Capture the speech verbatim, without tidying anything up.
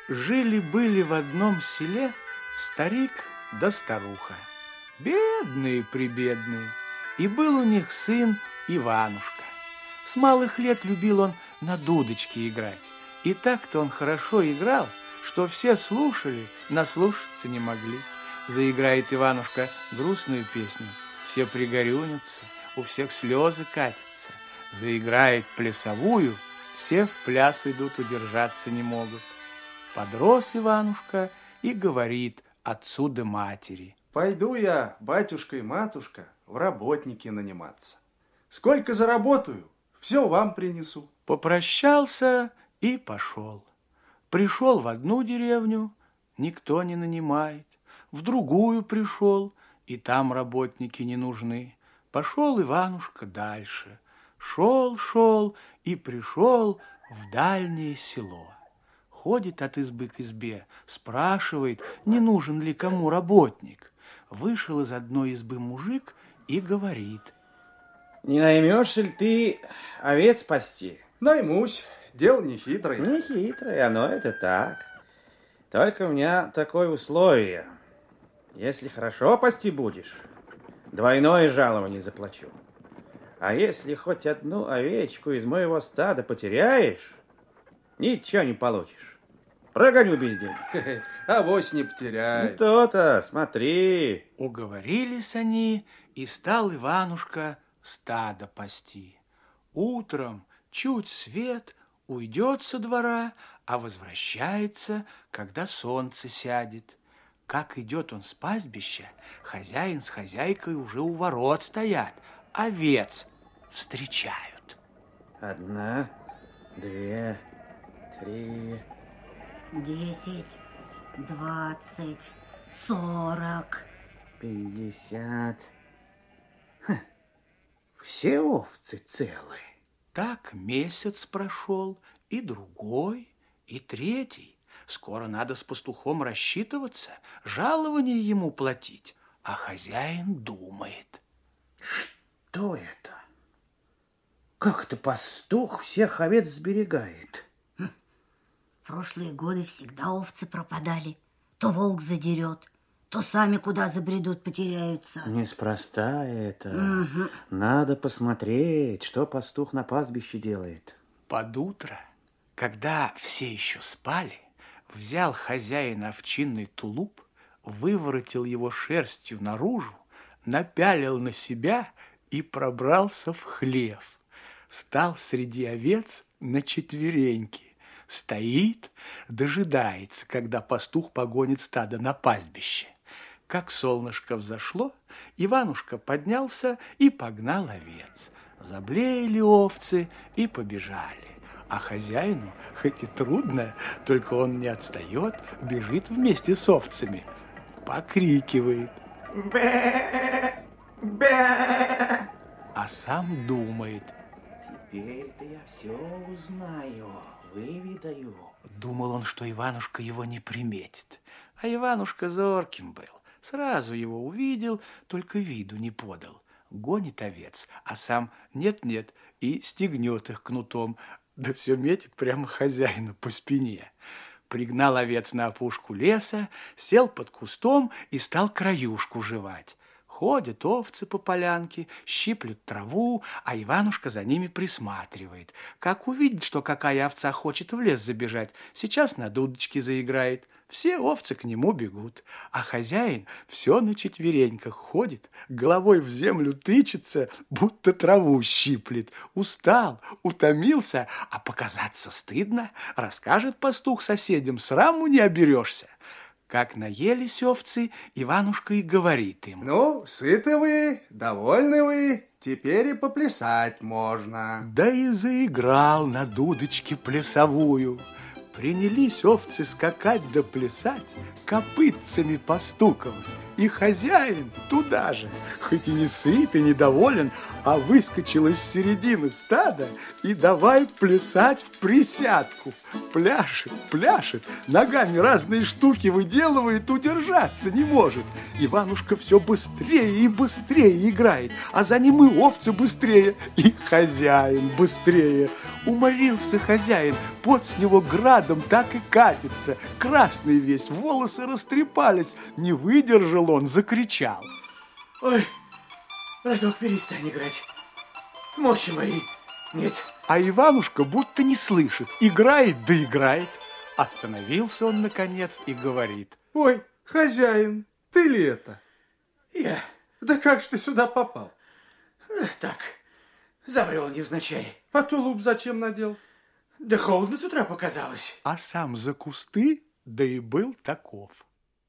Жили-были в одном селе старик да старуха, бедные-прибедные, и был у них сын Иванушка. С малых лет любил он на дудочке играть, и так-то он хорошо играл, что все слушали, наслушаться не могли. Заиграет Иванушка грустную песню, все пригорюнятся, у всех слезы катятся. Заиграет плясовую, все в пляс идут, удержаться не могут. Подрос Иванушка и говорит отцу да матери: пойду я, батюшка и матушка, в работники наниматься. Сколько заработаю, все вам принесу. Попрощался и пошел. Пришел в одну деревню, никто не нанимает. В другую пришел, и там работники не нужны. Пошел Иванушка дальше. Шел, шел и пришел в дальнее село. Ходит от избы к избе, спрашивает, не нужен ли кому работник. Вышел из одной избы мужик и говорит: не наймешься ли ты овец пасти? Наймусь, дело не хитрое. Не хитрое, оно это так. Только у меня такое условие. Если хорошо пасти будешь, двойное жалование заплачу. А если хоть одну овечку из моего стада потеряешь, ничего не получишь. Прогоню без денег. Авось не потеряй. Ну, то-то, смотри. Уговорились они, и стал Иванушка стадо пасти. Утром чуть свет уйдет со двора, а возвращается, когда солнце сядет. Как идет он с пастбища, хозяин с хозяйкой уже у ворот стоят, овец встречают. Одна, две, три... Десять, двадцать, сорок... Пятьдесят... Ха, все овцы целы. Так месяц прошел, и другой, и третий. Скоро надо с пастухом рассчитываться, жалование ему платить, а хозяин думает: что это? Как это пастух всех овец сберегает? Хм. В прошлые годы всегда овцы пропадали. То волк задерет, то сами куда забредут, потеряются. Неспроста это. Угу. Надо посмотреть, что пастух на пастбище делает. Под утро, когда все еще спали, взял хозяин овчинный тулуп, выворотил его шерстью наружу, напялил на себя и пробрался в хлев. Стал среди овец на четвереньки, стоит, дожидается, когда пастух погонит стадо на пастбище. Как солнышко взошло, Иванушка поднялся и погнал овец. Заблеяли овцы и побежали. А хозяину, хоть и трудно, только он не отстает, бежит вместе с овцами, покрикивает: бе, бе, а сам думает: теперь-то я все узнаю, выведаю. Думал он, что Иванушка его не приметит, а Иванушка зорким был, сразу его увидел, только виду не подал. Гонит овец, а сам нет-нет и стегнет их кнутом, да все метит прямо хозяину по спине. Пригнал овец на опушку леса, сел под кустом и стал краюшку жевать. Ходят овцы по полянке, щиплют траву, а Иванушка за ними присматривает. Как увидит, что какая овца хочет в лес забежать, сейчас на дудочке заиграет. Все овцы к нему бегут, а хозяин все на четвереньках ходит, головой в землю тычется, будто траву щиплет. Устал, утомился, а показаться стыдно. Расскажет пастух соседям, сраму не оберешься. Как наелись овцы, Иванушка и говорит им: ну, сыты вы, довольны вы, теперь и поплясать можно. Да и заиграл на дудочке плясовую. Принялись овцы скакать да плясать, копытцами постуковать. И хозяин туда же, хоть и не сыт и недоволен, а выскочил из середины стада и давай плясать в присядку. Пляшет, пляшет, ногами разные штуки выделывает, удержаться не может. Иванушка все быстрее и быстрее играет, а за ним и овцы быстрее, и хозяин быстрее. Уморился хозяин, пот с него градом так и катится, красный весь, волосы растрепались, не выдержал он, закричал. Ой, браток, перестань играть. Мочи мои нет. А Иванушка будто не слышит, играет да играет. Остановился он, наконец, и говорит. Ой, хозяин, ты ли это? Я. Да как ж ты сюда попал? Так, забрел невзначай. А тулуп зачем надел? Да холодно с утра показалось. А сам за кусты, да и был таков.